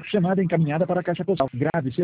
Chamada encaminhada para a caixa postal. Grave seu